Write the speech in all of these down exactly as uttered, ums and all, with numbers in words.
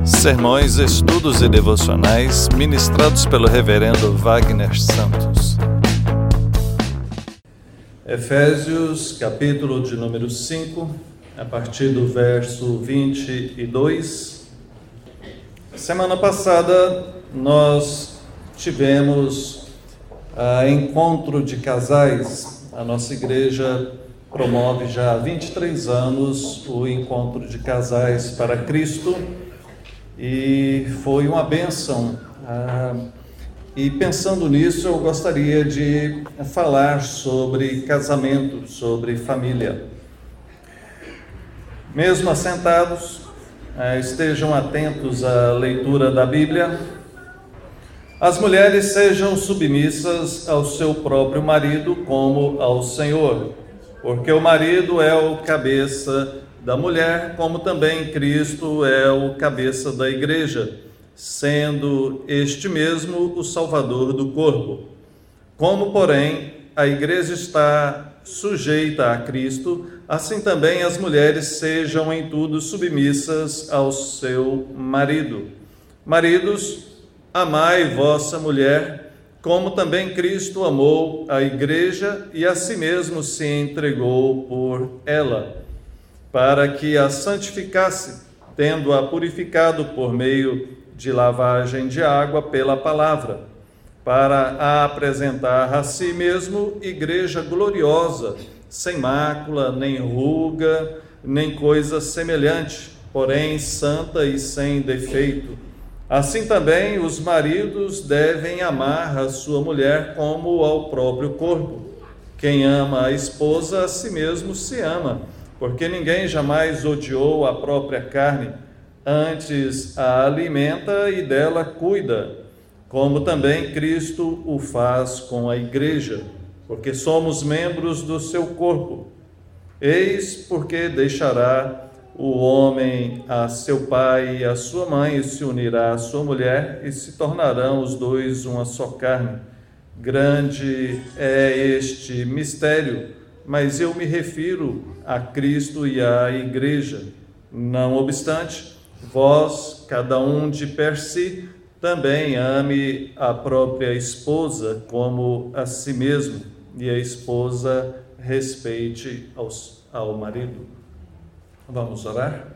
Sermões, estudos e devocionais ministrados pelo reverendo Wagner Santos. Efésios, capítulo de número cinco, a partir do verso vinte e dois. Semana passada nós tivemos uh, encontro de casais. A nossa igreja promove já há vinte e três anos o encontro de casais para Cristo. E foi uma bênção, ah, e pensando nisso eu gostaria de falar sobre casamento, sobre família. Mesmo assentados, ah, estejam atentos à leitura da Bíblia. As mulheres sejam submissas ao seu próprio marido como ao Senhor, porque o marido é o cabeça da mulher, como também Cristo é o cabeça da igreja, sendo este mesmo o Salvador do corpo. Como, porém, a igreja está sujeita a Cristo, assim também as mulheres sejam em tudo submissas ao seu marido. Maridos, amai vossa mulher, como também Cristo amou a igreja e a si mesmo se entregou por ela, para que a santificasse, tendo-a purificado por meio de lavagem de água pela palavra, para a apresentar a si mesmo igreja gloriosa, sem mácula, nem ruga, nem coisa semelhante, porém santa e sem defeito. Assim também os maridos devem amar a sua mulher como ao próprio corpo. Quem ama a esposa, a si mesmo se ama, porque ninguém jamais odiou a própria carne, antes a alimenta e dela cuida, como também Cristo o faz com a igreja, porque somos membros do seu corpo. Eis porque deixará o homem a seu pai e a sua mãe, e se unirá à sua mulher, e se tornarão os dois uma só carne. Grande é este mistério, mas eu me refiro a Cristo e à igreja. Não obstante, vós, cada um de per si, também ame a própria esposa como a si mesmo, e a esposa respeite aos, ao marido. Vamos orar?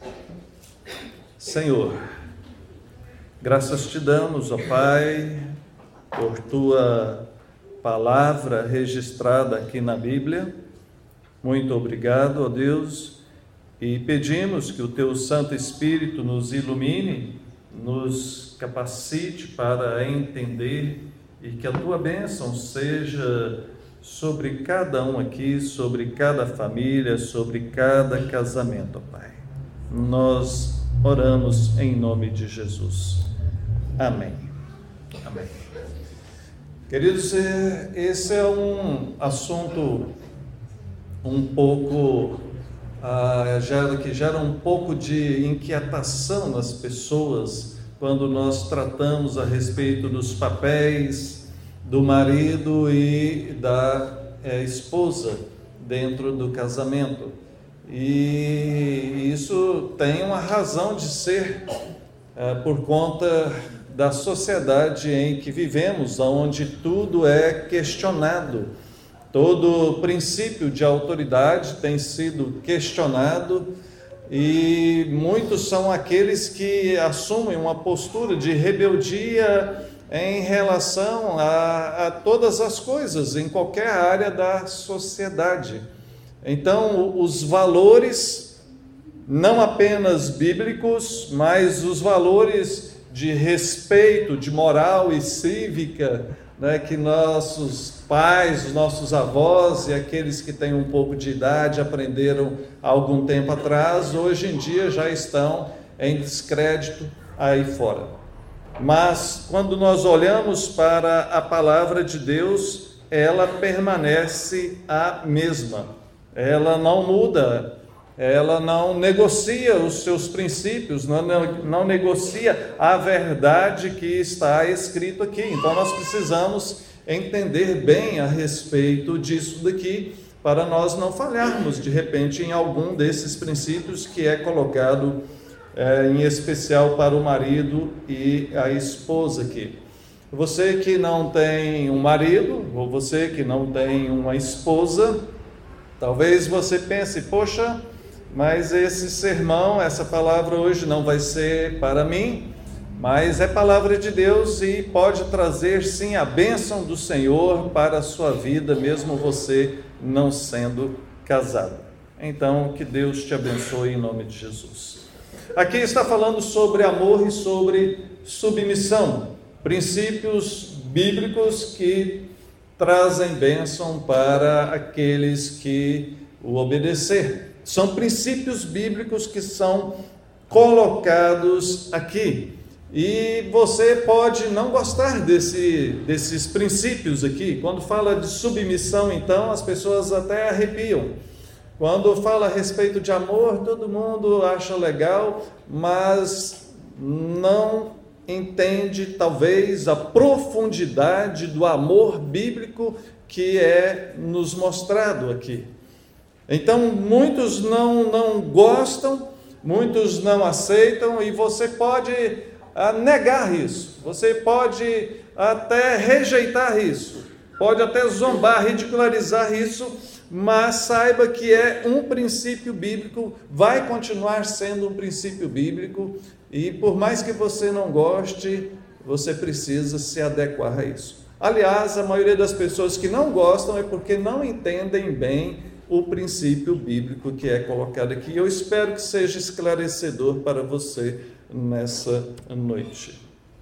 Senhor, graças te damos, ó Pai, por tua palavra registrada aqui na Bíblia. Muito obrigado, ó Deus, e pedimos que o teu Santo Espírito nos ilumine, nos capacite para entender, e que a tua bênção seja sobre cada um aqui, sobre cada família, sobre cada casamento, ó Pai. Nós oramos em nome de Jesus. Amém. Amém. Queridos, esse é um assunto um pouco, ah, gera, que gera um pouco de inquietação nas pessoas quando nós tratamos a respeito dos papéis do marido e da é, esposa dentro do casamento. E isso tem uma razão de ser, é, por conta da sociedade em que vivemos, onde tudo é questionado. Todo princípio de autoridade tem sido questionado, e muitos são aqueles que assumem uma postura de rebeldia em relação a, a todas as coisas, em qualquer área da sociedade. Então, os valores, não apenas bíblicos, mas os valores de respeito, de moral e cívica, né, que nossos pais, nossos avós e aqueles que têm um pouco de idade aprenderam há algum tempo atrás, hoje em dia já estão em descrédito aí fora. Mas quando nós olhamos para a palavra de Deus, ela permanece a mesma, ela não muda. Ela não negocia os seus princípios, não, não negocia a verdade que está escrito aqui. Então nós precisamos entender bem a respeito disso daqui, para nós não falharmos de repente em algum desses princípios que é colocado é, em especial para o marido e a esposa aqui. Você que não tem um marido, ou você que não tem uma esposa, talvez você pense, poxa, mas esse sermão, essa palavra hoje não vai ser para mim, mas é palavra de Deus e pode trazer sim a bênção do Senhor para a sua vida, mesmo você não sendo casado. Então, que Deus te abençoe em nome de Jesus. Aqui está falando sobre amor e sobre submissão, princípios bíblicos que trazem bênção para aqueles que o obedecer. São princípios bíblicos que são colocados aqui. E você pode não gostar desse, desses princípios aqui. Quando fala de submissão, então, as pessoas até arrepiam. Quando fala a respeito de amor, todo mundo acha legal, mas não entende, talvez, a profundidade do amor bíblico que é nos mostrado aqui. Então, muitos não, não gostam, muitos não aceitam, e você pode ah, negar isso, você pode até rejeitar isso, pode até zombar, ridicularizar isso, mas saiba que é um princípio bíblico, vai continuar sendo um princípio bíblico, e por mais que você não goste, você precisa se adequar a isso. Aliás, a maioria das pessoas que não gostam é porque não entendem bem o princípio bíblico que é colocado aqui. Eu espero que seja esclarecedor para você nessa noite.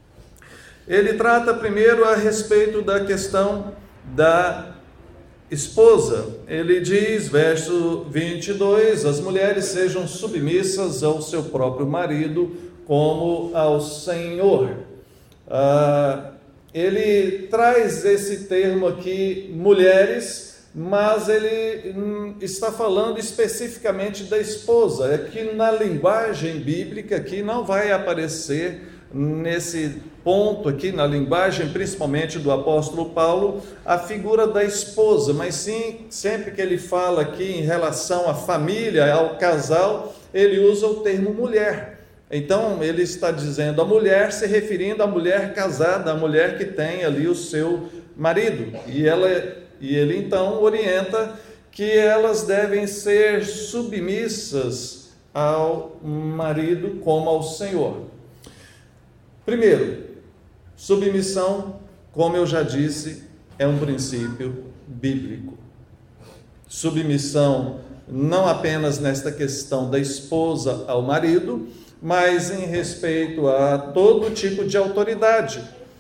Ele trata primeiro a respeito da questão da esposa. Ele diz, verso vinte e dois, as mulheres sejam submissas ao seu próprio marido como ao Senhor. Ah, ele traz esse termo aqui, mulheres, mas ele hum, está falando especificamente da esposa. É que na linguagem bíblica aqui não vai aparecer nesse ponto aqui, na linguagem principalmente do apóstolo Paulo, a figura da esposa, mas sim, sempre que ele fala aqui em relação à família, ao casal, ele usa o termo mulher. Então ele está dizendo a mulher, se referindo à mulher casada, a mulher que tem ali o seu marido, e ela E ele então orienta que elas devem ser submissas ao marido como ao Senhor. Primeiro, submissão, como eu já disse, é um princípio bíblico. Submissão não apenas nesta questão da esposa ao marido, mas em respeito a todo tipo de autoridade,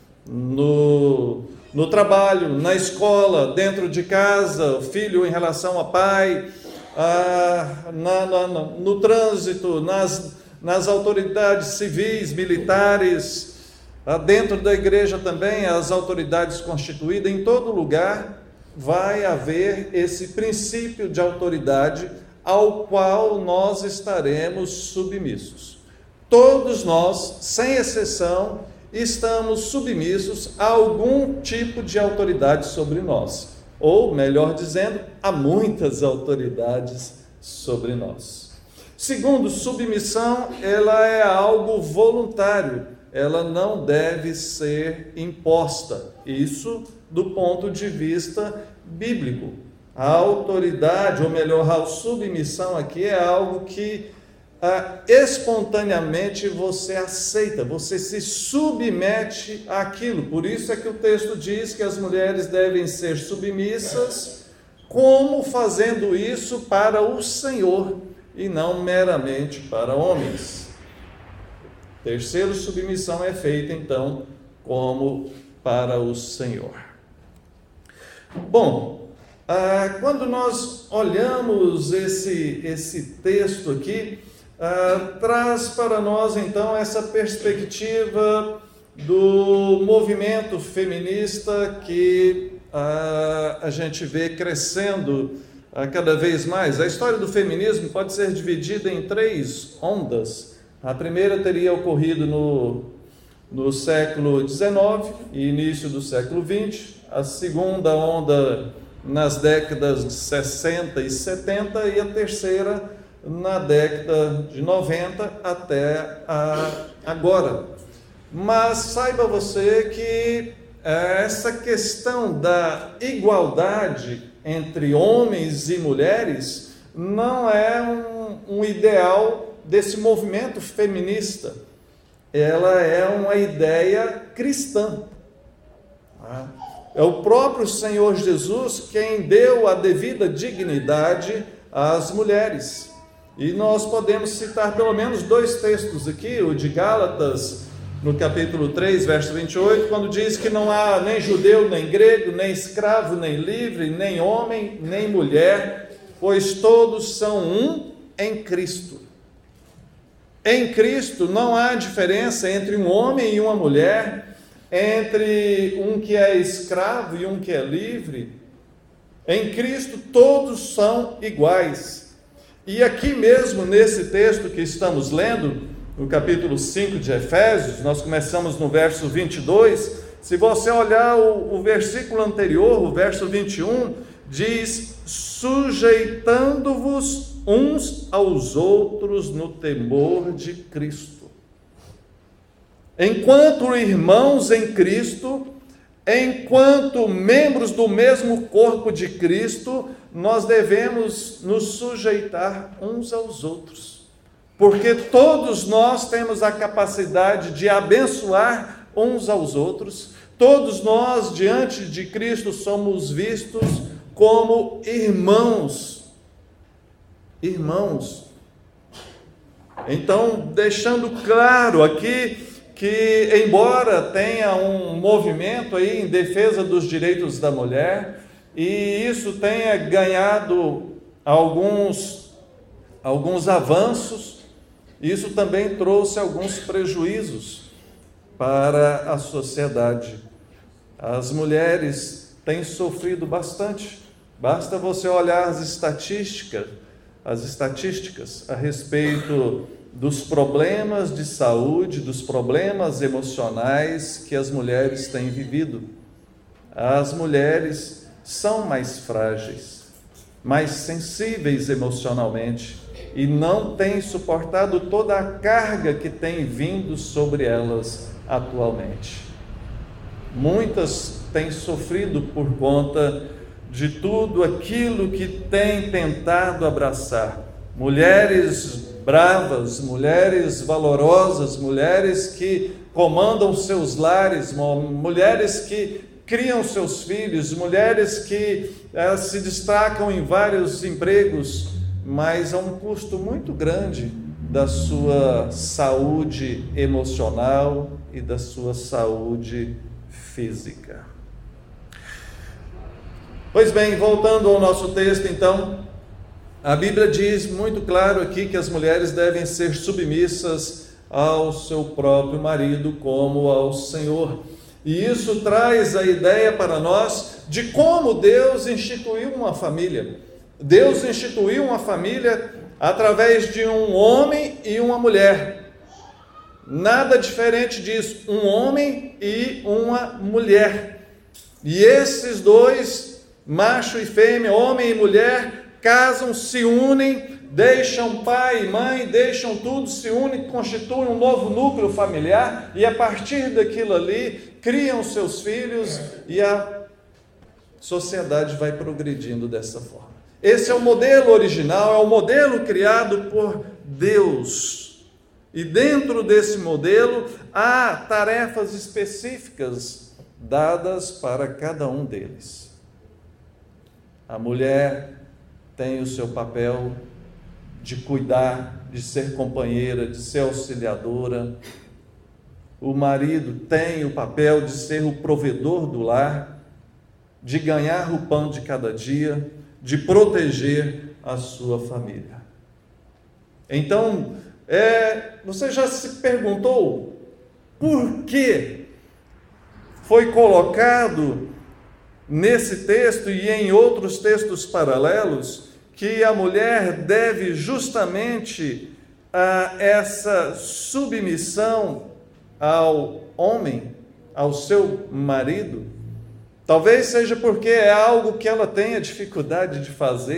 no No trabalho, na escola, dentro de casa, o filho em relação ao pai, ah, na, na, no trânsito, nas, nas autoridades civis, militares, ah, dentro da igreja também, as autoridades constituídas, em todo lugar vai haver esse princípio de autoridade ao qual nós estaremos submissos. Todos nós, sem exceção, estamos submissos a algum tipo de autoridade sobre nós, ou, melhor dizendo, há muitas autoridades sobre nós. Segundo, submissão, ela é algo voluntário, ela não deve ser imposta, isso do ponto de vista bíblico. A autoridade, ou melhor, a submissão aqui é algo que Ah, espontaneamente você aceita, você se submete àquilo. Por isso é que o texto diz que as mulheres devem ser submissas, como fazendo isso para o Senhor e não meramente para homens. Terceiro, submissão é feita então como para o Senhor. Bom, ah, quando nós olhamos esse, esse texto aqui, Uh, traz para nós então essa perspectiva do movimento feminista que uh, a gente vê crescendo uh, cada vez mais. A história do feminismo pode ser dividida em três ondas. A primeira teria ocorrido no, no século dezenove e início do século vinte, a segunda onda nas décadas de sessenta e setenta e a terceira na década de noventa até a, agora. Mas saiba você que essa questão da igualdade entre homens e mulheres não é um, um ideal desse movimento feminista. Ela é uma ideia cristã. É o próprio Senhor Jesus quem deu a devida dignidade às mulheres. E nós podemos citar pelo menos dois textos aqui, o de Gálatas, no capítulo três, verso vinte e oito, quando diz que não há nem judeu, nem grego, nem escravo, nem livre, nem homem, nem mulher, pois todos são um em Cristo. Em Cristo não há diferença entre um homem e uma mulher, entre um que é escravo e um que é livre. Em Cristo todos são iguais. E aqui mesmo, nesse texto que estamos lendo, no capítulo cinco de Efésios, nós começamos no verso vinte e dois, se você olhar o, o versículo anterior, o verso vinte e um, diz: sujeitando-vos uns aos outros no temor de Cristo. Enquanto irmãos em Cristo, enquanto membros do mesmo corpo de Cristo, nós devemos nos sujeitar uns aos outros, porque todos nós temos a capacidade de abençoar uns aos outros. Todos nós, diante de Cristo, somos vistos como irmãos. Irmãos. Então, deixando claro aqui que, embora tenha um movimento aí em defesa dos direitos da mulher, e isso tenha ganhado alguns, alguns avanços, isso também trouxe alguns prejuízos para a sociedade. As mulheres têm sofrido bastante. Basta você olhar as estatísticas, as estatísticas a respeito dos problemas de saúde, dos problemas emocionais que as mulheres têm vivido. As mulheres são mais frágeis, mais sensíveis emocionalmente e não têm suportado toda a carga que tem vindo sobre elas atualmente. Muitas têm sofrido por conta de tudo aquilo que tem tentado abraçar. Mulheres bravas, mulheres valorosas, mulheres que comandam seus lares, mulheres que criam seus filhos, mulheres que eh, se destacam em vários empregos, mas a um custo muito grande da sua saúde emocional e da sua saúde física. Pois bem, voltando ao nosso texto, então, a Bíblia diz muito claro aqui que as mulheres devem ser submissas ao seu próprio marido como ao Senhor. E isso traz a ideia para nós de como Deus instituiu uma família. Deus instituiu uma família através de um homem e uma mulher. Nada diferente disso, um homem e uma mulher. E esses dois, macho e fêmea, homem e mulher, casam, se unem, deixam pai e mãe, deixam tudo, se unem, constituem um novo núcleo familiar e a partir daquilo ali criam seus filhos e a sociedade vai progredindo dessa forma. Esse é o modelo original, é o modelo criado por Deus. E dentro desse modelo há tarefas específicas dadas para cada um deles. A mulher tem o seu papel de cuidar, de ser companheira, de ser auxiliadora. O marido tem o papel de ser o provedor do lar, de ganhar o pão de cada dia, de proteger a sua família. Então, é, você já se perguntou por que foi colocado nesse texto e em outros textos paralelos que a mulher deve justamente a essa submissão ao homem, ao seu marido? Talvez seja porque é algo que ela tenha dificuldade de fazer,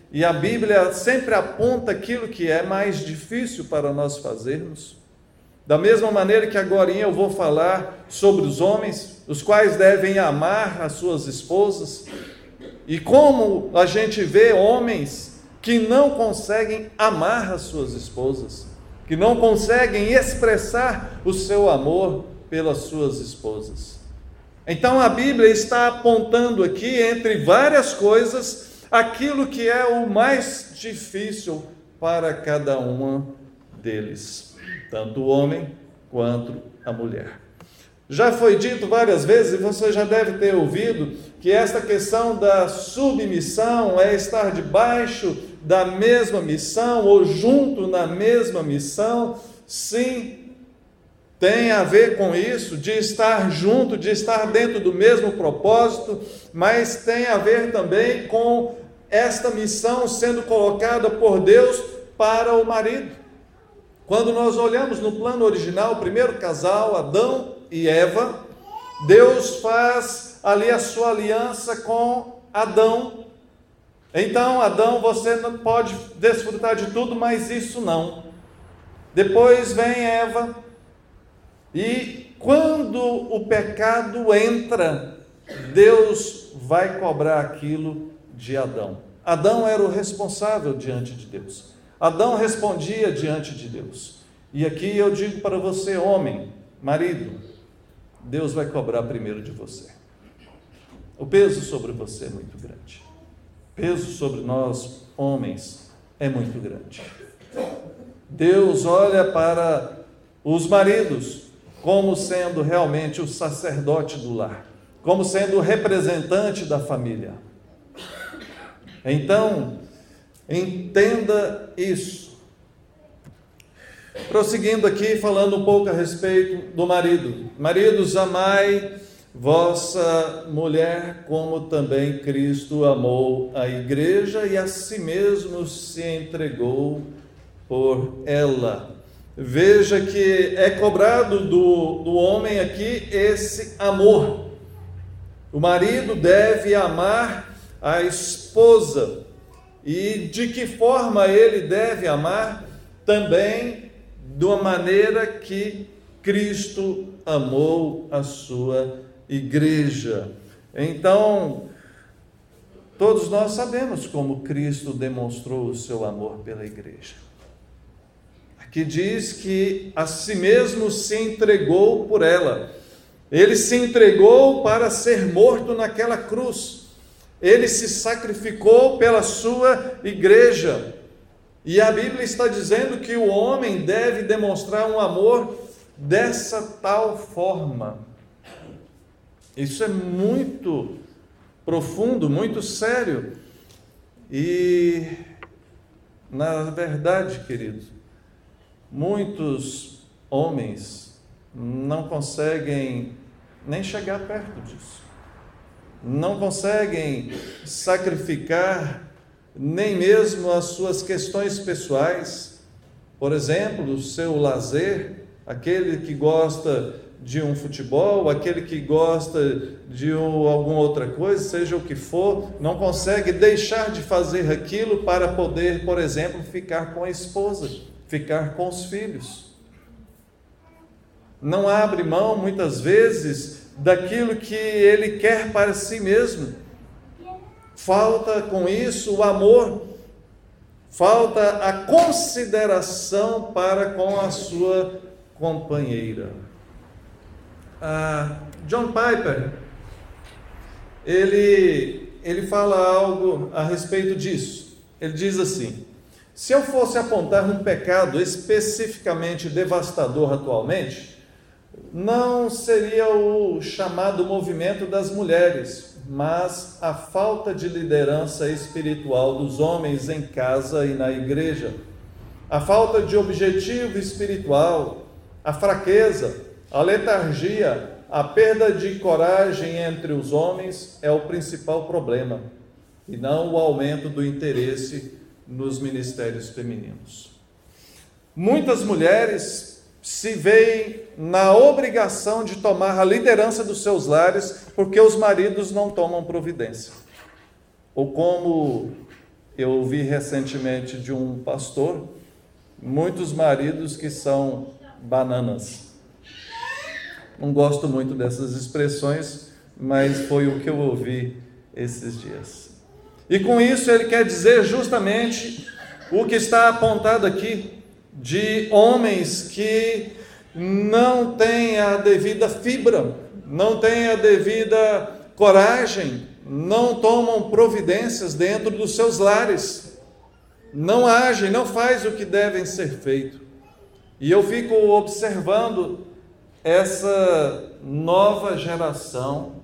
e a Bíblia sempre aponta aquilo que é mais difícil para nós fazermos. Da mesma maneira que agora eu vou falar sobre os homens, os quais devem amar as suas esposas, e como a gente vê homens que não conseguem amar as suas esposas, que não conseguem expressar o seu amor pelas suas esposas. Então a Bíblia está apontando aqui, entre várias coisas, aquilo que é o mais difícil para cada um deles, tanto o homem quanto a mulher. Já foi dito várias vezes, e você já deve ter ouvido, que esta questão da submissão é estar debaixo da mesma missão, ou junto na mesma missão. Sim, tem a ver com isso, de estar junto, de estar dentro do mesmo propósito, mas tem a ver também com esta missão sendo colocada por Deus para o marido. Quando nós olhamos no plano original, o primeiro casal, Adão e Eva, Deus faz ali a sua aliança com Adão. Então, Adão, você não pode desfrutar de tudo, mas isso não. Depois vem Eva, e quando o pecado entra, Deus vai cobrar aquilo de Adão. Adão era o responsável diante de Deus. Adão respondia diante de Deus. E aqui eu digo para você, homem, marido, Deus vai cobrar primeiro de você. O peso sobre você é muito grande. O peso sobre nós, homens, é muito grande. Deus olha para os maridos como sendo realmente o sacerdote do lar, como sendo o representante da família. Então, entenda isso. Prosseguindo aqui, falando um pouco a respeito do marido. Maridos, amai vossa mulher, como também Cristo amou a igreja e a si mesmo se entregou por ela. Veja que é cobrado do, do homem aqui esse amor. O marido deve amar a esposa. E de que forma ele deve amar? Também de uma maneira que Cristo amou a sua igreja. Então, todos nós sabemos como Cristo demonstrou o seu amor pela igreja. Aqui diz que a si mesmo se entregou por ela. Ele se entregou para ser morto naquela cruz. Ele se sacrificou pela sua igreja. E a Bíblia está dizendo que o homem deve demonstrar um amor dessa tal forma. Isso é muito profundo, muito sério. E, na verdade, querido, muitos homens não conseguem nem chegar perto disso. Não conseguem sacrificar nem mesmo as suas questões pessoais. Por exemplo, o seu lazer, aquele que gosta de um futebol, aquele que gosta de um, alguma outra coisa, seja o que for, não consegue deixar de fazer aquilo para poder, por exemplo, ficar com a esposa, ficar com os filhos. Não abre mão, muitas vezes, daquilo que ele quer para si mesmo. Falta com isso o amor, falta a consideração para com a sua companheira. Ah, John Piper, ele, ele fala algo a respeito disso. Ele diz assim: se eu fosse apontar um pecado especificamente devastador atualmente, não seria o chamado movimento das mulheres, mas a falta de liderança espiritual dos homens em casa e na igreja, a falta de objetivo espiritual, a fraqueza, a letargia, a perda de coragem entre os homens é o principal problema, e não o aumento do interesse nos ministérios femininos. Muitas mulheres se veem na obrigação de tomar a liderança dos seus lares porque os maridos não tomam providência. Ou como Eu ouvi recentemente de um pastor, muitos maridos que são bananas. Não gosto muito dessas expressões, mas foi o que eu ouvi esses dias. E com isso ele quer dizer justamente o que está apontado aqui, de homens que não têm a devida fibra, não têm a devida coragem, não tomam providências dentro dos seus lares, não agem, não fazem o que devem ser feito. E eu fico observando essa nova geração,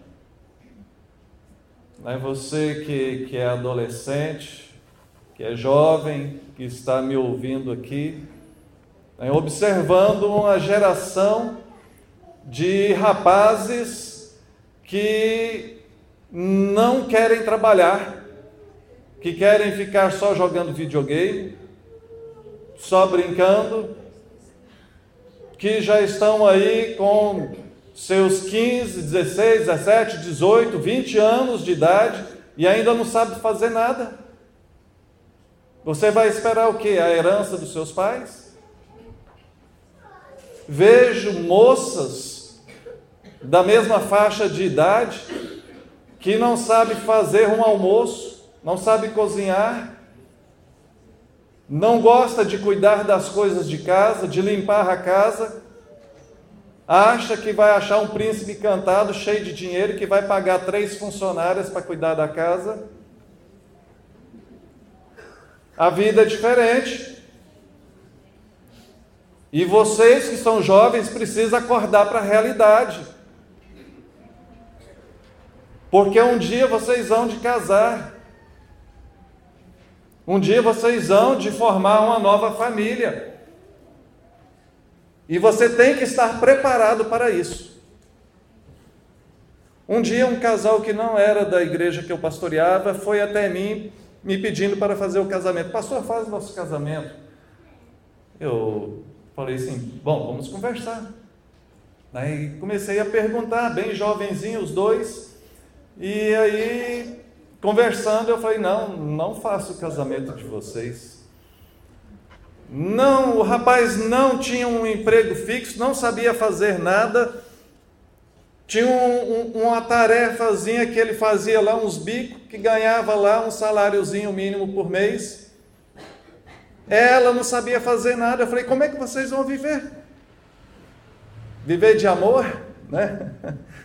né? Você que, que é adolescente, que é jovem, que está me ouvindo aqui, né? Observando uma geração de rapazes que não querem trabalhar, que querem ficar só jogando videogame, só brincando, que já estão aí com seus quinze, dezesseis, dezessete, dezoito, vinte anos de idade e ainda não sabe fazer nada. Você vai esperar o quê? A herança dos seus pais? Vejo moças da mesma faixa de idade que não sabe fazer um almoço, não sabe cozinhar, não gosta de cuidar das coisas de casa, de limpar a casa, acha que vai achar um príncipe encantado, cheio de dinheiro, que vai pagar três funcionárias para cuidar da casa. A vida é diferente. E vocês que são jovens precisam acordar para a realidade. Porque um dia vocês vão de casar. Um dia vocês vão de formar uma nova família. E você tem que estar preparado para isso. Um dia um casal que não era da igreja que eu pastoreava foi até mim me pedindo para fazer o casamento. Pastor, faz o nosso casamento. Eu falei assim, bom, vamos conversar. Aí comecei a perguntar, bem jovenzinho os dois. E aí, conversando, eu falei, não, não faço o casamento de vocês. Não, o rapaz não tinha um emprego fixo, não sabia fazer nada, tinha um, um, uma tarefazinha que ele fazia lá, uns bicos, que ganhava lá um saláriozinho mínimo por mês. Ela não sabia fazer nada. Eu falei, como é que vocês vão viver? Viver de amor, né?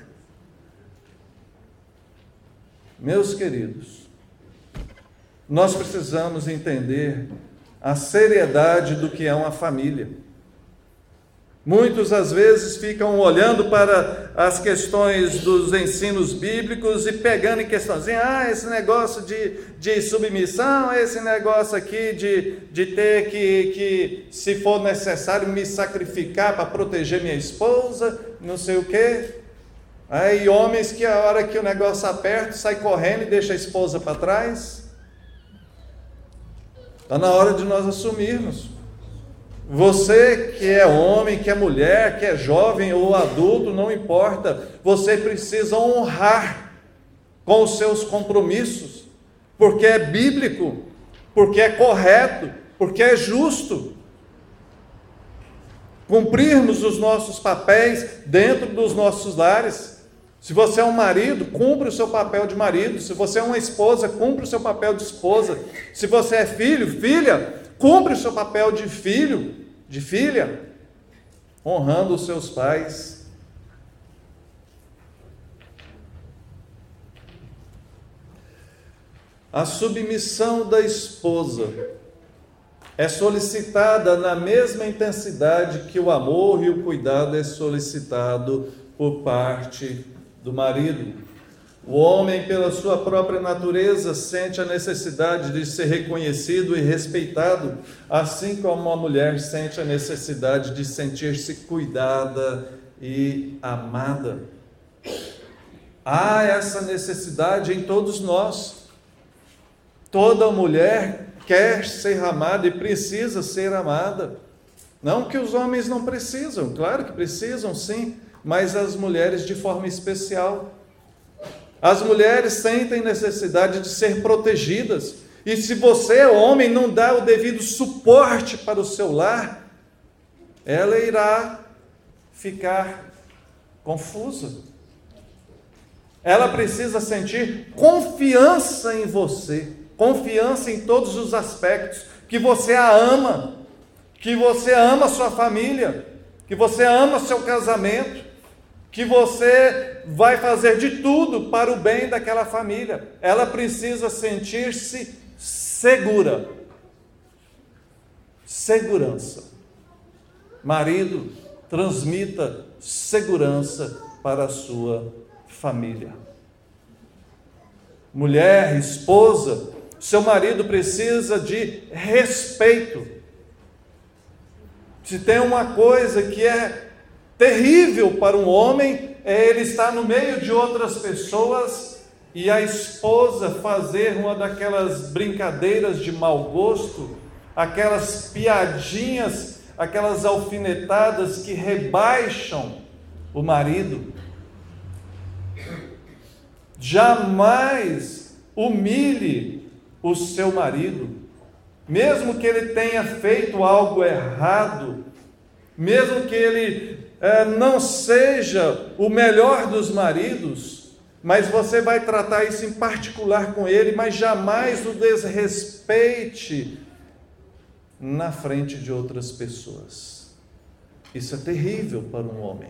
Meus queridos, nós precisamos entender a seriedade do que é uma família. Muitos às vezes ficam olhando para as questões dos ensinos bíblicos e pegando em questãozinha, ah, esse negócio de, de submissão, esse negócio aqui de, de ter que, que, se for necessário, me sacrificar para proteger minha esposa, não sei o quê. Aí homens que a hora que o negócio aperta, sai correndo e deixa a esposa para trás. Está na hora de nós assumirmos. Você que é homem, que é mulher, que é jovem ou adulto, não importa, você precisa honrar com os seus compromissos, porque é bíblico, porque é correto, porque é justo. Cumprirmos os nossos papéis dentro dos nossos lares. Se você é um marido, cumpre o seu papel de marido. Se você é uma esposa, cumpre o seu papel de esposa. Se você é filho, filha, cumpre o seu papel de filho, de filha, honrando os seus pais. A submissão da esposa é solicitada na mesma intensidade que o amor e o cuidado é solicitado por parte do marido. O homem, pela sua própria natureza, sente a necessidade de ser reconhecido e respeitado, assim como a mulher sente a necessidade de sentir-se cuidada e amada. Há essa necessidade em todos nós. Toda mulher quer ser amada e precisa ser amada. Não que os homens não precisam, claro que precisam sim, mas as mulheres de forma especial. As mulheres sentem necessidade de ser protegidas, E se você, homem, não dá o devido suporte para o seu lar, ela irá ficar confusa. Ela precisa sentir confiança em você, confiança em todos os aspectos, que você a ama, que você ama a sua família, que você ama seu casamento, que você vai fazer de tudo para o bem daquela família. Ela precisa sentir-se segura. Segurança. Marido, transmita segurança para a sua família. Mulher, esposa, seu marido precisa de respeito. Se tem uma coisa que é terrível para um homem, é ele estar no meio de outras pessoas e a esposa fazer uma daquelas brincadeiras de mau gosto, aquelas piadinhas, aquelas alfinetadas que rebaixam o marido. Jamais humilhe o seu marido, mesmo que ele tenha feito algo errado, mesmo que ele é, não seja o melhor dos maridos, mas você vai tratar isso em particular com ele, mas jamais o desrespeite na frente de outras pessoas. Isso é terrível para um homem.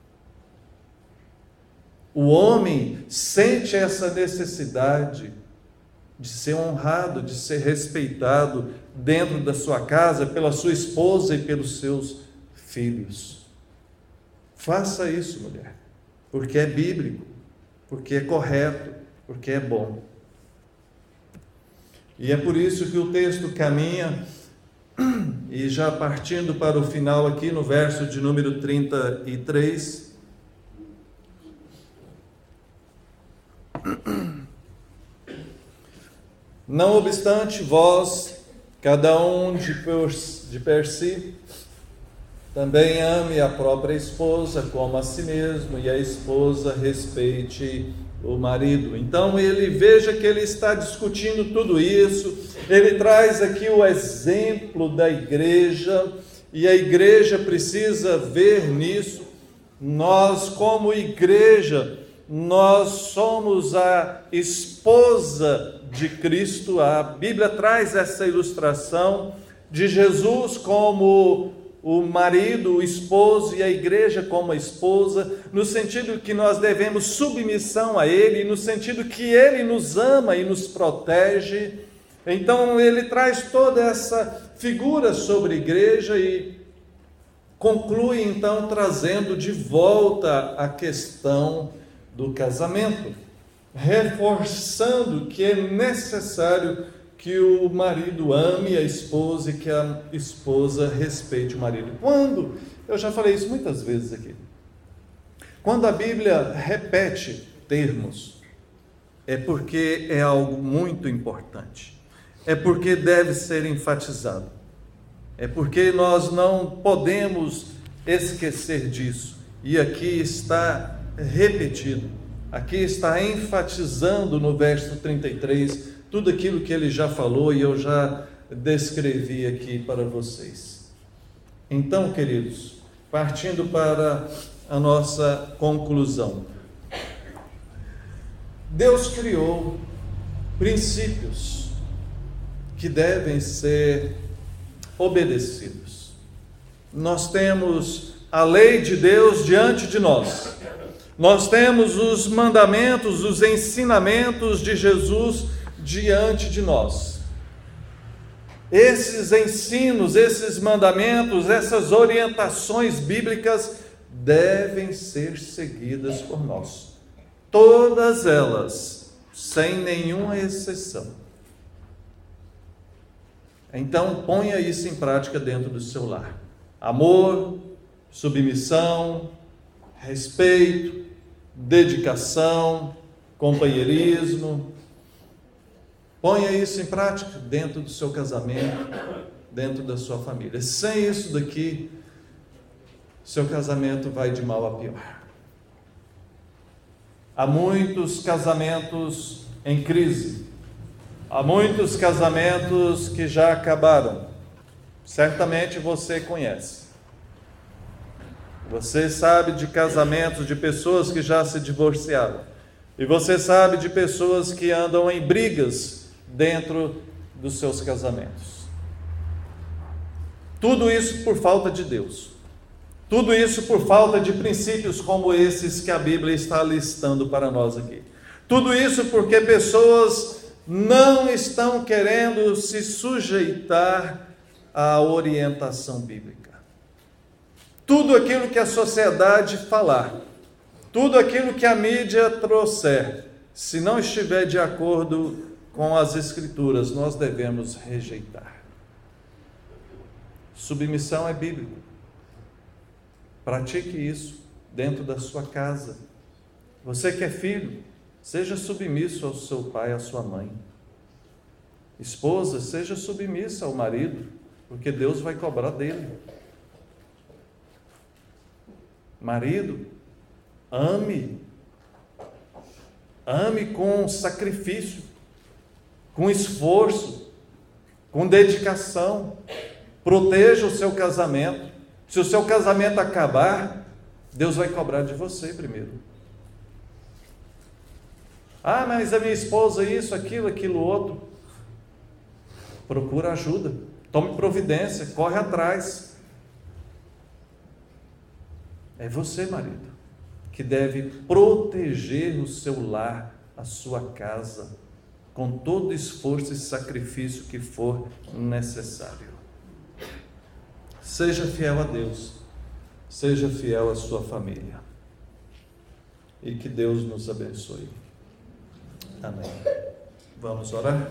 O homem sente essa necessidade de ser honrado, de ser respeitado dentro da sua casa, pela sua esposa e pelos seus filhos. Faça isso, mulher, porque é bíblico, porque é correto, porque é bom. E é por isso que o texto caminha, e já partindo para o final aqui, no verso de número trinta e três, não obstante, vós, cada um de per, de per si, também ame a própria esposa como a si mesmo, e a esposa respeite o marido. Então ele, veja que ele está discutindo tudo isso, ele traz aqui o exemplo da igreja, e a igreja precisa ver nisso. Nós, como igreja, nós somos a esposa de Cristo. A Bíblia traz essa ilustração de Jesus como o marido, o esposo, e a igreja como a esposa, no sentido que nós devemos submissão a Ele, no sentido que Ele nos ama e nos protege. Então ele traz toda essa figura sobre a igreja e conclui então trazendo de volta a questão do casamento, reforçando que é necessário que o marido ame a esposa e que a esposa respeite o marido. Quando, eu já falei isso muitas vezes aqui, quando a Bíblia repete termos, é porque é algo muito importante, é porque deve ser enfatizado, é porque nós não podemos esquecer disso, e aqui está repetido, aqui está enfatizando no verso trinta e três, tudo aquilo que ele já falou e eu já descrevi aqui para vocês. Então, queridos, partindo para a nossa conclusão, Deus criou princípios que devem ser obedecidos. Nós temos a lei de Deus diante de nós, nós temos os mandamentos, os ensinamentos de Jesus diante de nós. Esses ensinos, esses mandamentos, essas orientações bíblicas devem ser seguidas por nós. Todas elas, sem nenhuma exceção. Então, ponha isso em prática dentro do seu lar. Amor, submissão, respeito, dedicação, companheirismo. Ponha isso em prática dentro do seu casamento, dentro da sua família. Sem isso daqui, seu casamento vai de mal a pior. Há muitos casamentos em crise, Há muitos casamentos que já acabaram. Certamente você conhece. Você sabe de casamentos de pessoas que já se divorciaram. E você sabe de pessoas que andam em brigas dentro dos seus casamentos. Tudo isso por falta de Deus. Tudo isso por falta de princípios como esses que a Bíblia está listando para nós aqui. Tudo isso porque pessoas não estão querendo se sujeitar à orientação bíblica. Tudo aquilo que a sociedade falar, tudo aquilo que a mídia trouxer, se não estiver de acordo com as Escrituras, nós devemos rejeitar. Submissão é bíblico. Pratique isso dentro da sua casa. Você que é filho, seja submisso ao seu pai e à sua mãe. Esposa, seja submissa ao marido, porque Deus vai cobrar dele. Marido, ame. Ame com sacrifício, com esforço, com dedicação. Proteja o seu casamento. Se o seu casamento acabar, Deus vai cobrar de você primeiro. Ah, mas a minha esposa isso, aquilo, aquilo outro. Procura ajuda. Tome providência, corre atrás. É você, marido, que deve proteger o seu lar, a sua casa, com todo esforço e sacrifício que for necessário. Seja fiel a Deus, seja fiel à sua família. E que Deus nos abençoe. Amém. Vamos orar?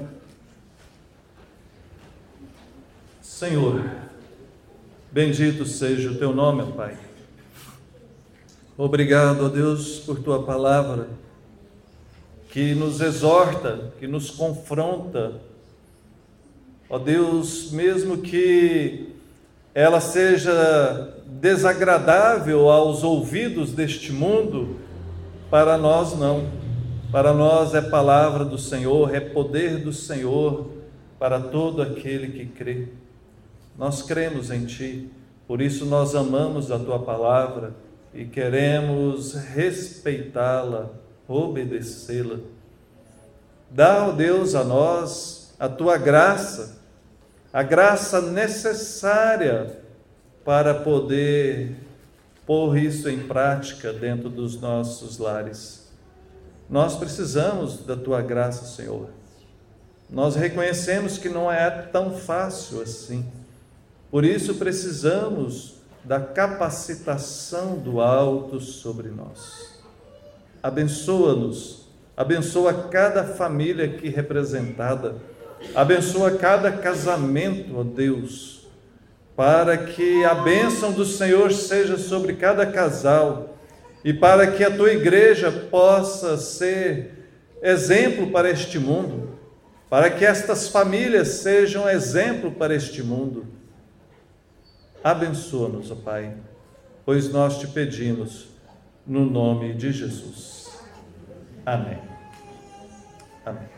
Senhor, bendito seja o teu nome, Pai. Obrigado, ó Deus, por tua palavra, que nos exorta, que nos confronta. Ó Deus, mesmo que ela seja desagradável aos ouvidos deste mundo, para nós não. Para nós é palavra do Senhor, é poder do Senhor para todo aquele que crê. Nós cremos em Ti, por isso nós amamos a Tua palavra e queremos respeitá-la, obedecê-la. Dá, ó Deus, a nós a Tua graça, a graça necessária para poder pôr isso em prática dentro dos nossos lares. Nós precisamos da Tua graça, Senhor. Nós reconhecemos que não é tão fácil assim. Por isso precisamos da capacitação do alto sobre nós. Abençoa-nos, abençoa cada família aqui representada, abençoa cada casamento, ó Deus, para que a bênção do Senhor seja sobre cada casal e para que a Tua igreja possa ser exemplo para este mundo, para que estas famílias sejam exemplo para este mundo. Abençoa-nos, ó Pai, pois nós te pedimos no nome de Jesus. Amém. Amém.